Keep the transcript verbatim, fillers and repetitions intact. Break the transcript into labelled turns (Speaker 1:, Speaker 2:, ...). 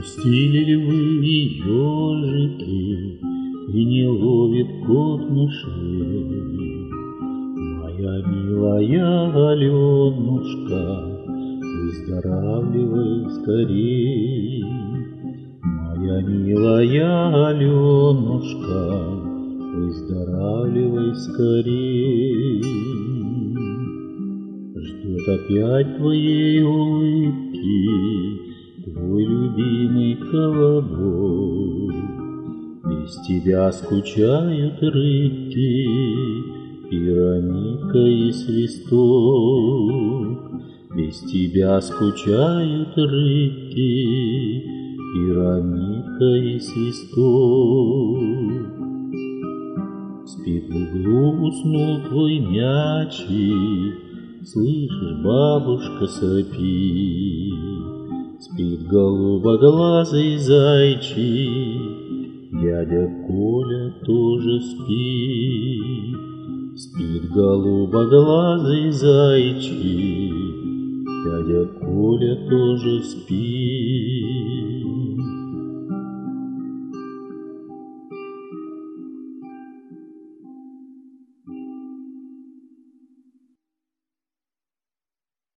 Speaker 1: Пустили ли вы ежики, и не ловит кот мышей? Моя милая Аленушка, выздоравливай скорей. Моя милая Аленушка, выздоравливай скорей. Ждет опять твоей улыбки твой любимый колобок. Без тебя скучают рыбки, пирамидка и свисток. Без тебя скучают рыбки, пирамидка и свисток. Спит в углу, уснул твой мячик, слышишь, бабушка сопит. Спит голубоглазый зайчик, дядя Коля тоже спит. Спит голубоглазый зайчик, дядя Коля тоже спит.